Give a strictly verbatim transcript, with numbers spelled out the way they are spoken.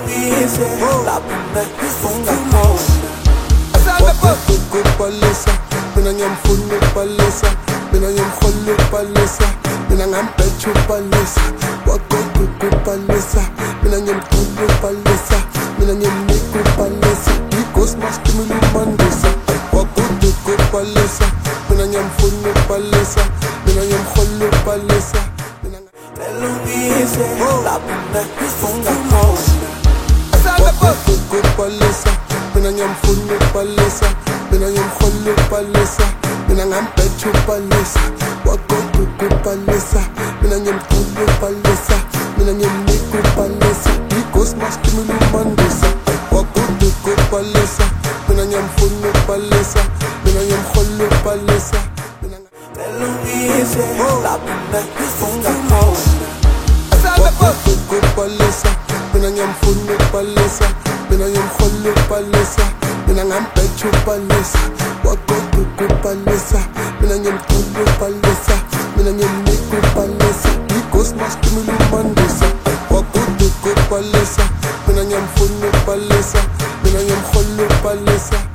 Eloise, la puna, funga kona. Wakutuku palisa, mina nyamfunu palisa, mina nyamkhulu palisa, mina ngampechu palisa. Wakutuku palisa, mina nyamkhulu palisa, mina nyamniku palisa. Ikos maskimilu mandisa. Wakutuku palisa, mina nyamfunu palisa, mina nyamkhulu palisa. Eloise, la puna, funga kona. Wakutuku palisa, mina nyamfunu palisa, mina nyamkhulu palisa, mina ngampechu palisa. Wakutuku palisa, mina nyamkhulu palisa, mina nyamniku palisa. Ikos maskimilu mandisa. Wakutuku palisa, mina nyamfunu palisa, mina nyamkhulu palisa. Eloise, la puna, funga kona. Wakutuku palisa, mina nyamfunu palisa, mina nyamkhulu palisa, mina ngampechu palisa. Wakutuku palisa, mina nyamkhulu palisa, mina nyamniku palisa. Ikos maskimilu mandisa. Wakutuku palisa, mina nyamfunu palisa, mina nyamkhulu palisa.